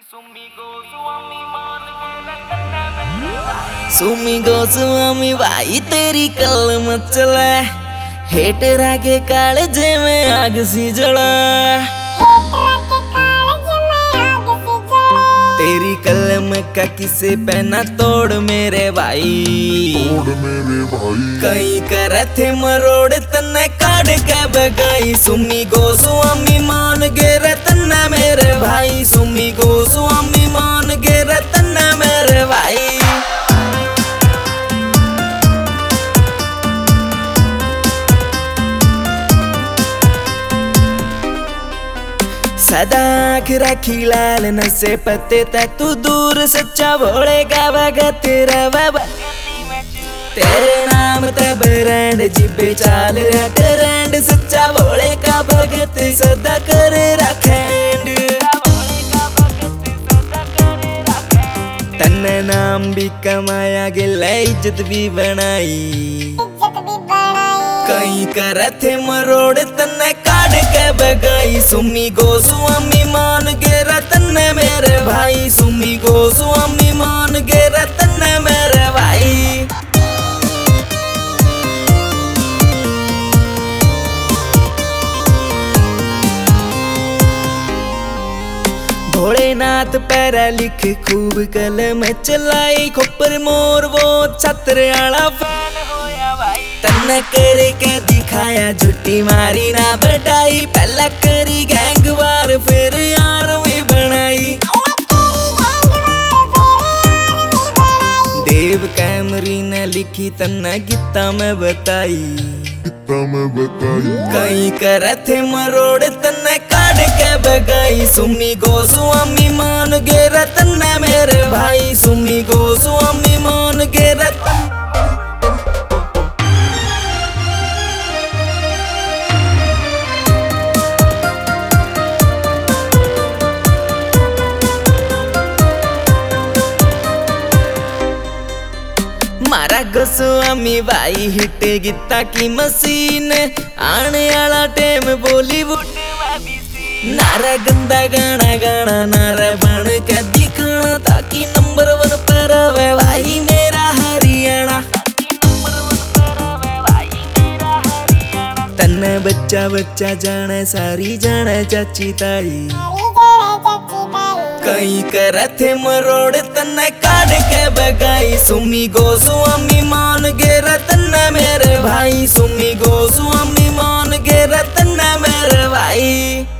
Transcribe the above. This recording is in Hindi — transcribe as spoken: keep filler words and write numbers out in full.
सुमी गो स्वामी भाई तेरी कलम चला हेटर आगे कालजे में आग सी जला। तेरी कलम का किसे पहना तोड़ मेरे भाई, तोड़ मेरे भाई। कहीं करे थे मरोड़ तन्ने काट के बगाई। सुमी गो स्वामी मान गे रतना मेरे भाई, सुमी गो स्वामी मान गे रतना मेरे भाई। सदा राखी लाल नशे पत्ते तक तू दूर सच्चा भोले का भगत तेरा बाबा। तेरे नाम तब रैंड जिबे चाल रैंड सच्चा भोले का भगत सदा करे रखेंड। तन्ने नाम भी कमाया गिला इज्जत भी बनाई। कहीं करे थे मरोड़ तन्ने काट के बगाई। सुमी गो स्वामी मान गे रतन्ने मेरे भाई, सुमी गो स्वामी मान गे रतन्ने मेरे भाई। भोलेनाथ पैरा लिख खूब कलम चलाई, खोपर मोर वो छत्र आला फैन होया भाई। तन्ने करे के दिखाया झुट्टी मारी ना बटाई, पहला करी गैंगवार फिर यार भी बनाई। देव कैमरी ने लिखी तन्ने गीता में बताई, गीता में बताई। कहीं करे थे मरोड़ तन्ने काट के बगाई। सुमी गो स्वामी मान गे रतन्ने मेरे भाई, सुमी गो स्वामी मान गे रतन। मारा गोस्वामी भाई हिट गीता की मशीन, आने वाला टेम बॉलीवुड नारा गंदा गाना गाना नारा बन के दिखाना, ताकि नंबर वन पर आवे भाई मेरा हरियाणा। तन्ने बच्चा बच्चा जाने सारी जाने चाची ताई। कहीं करे थे मरोड़ तन्ने काट के बगाई। सुमी गो स्वामी मान गे रतन्ने मेरे भाई, सुमी गो स्वामी मान गे रतन्ने मेरे भाई।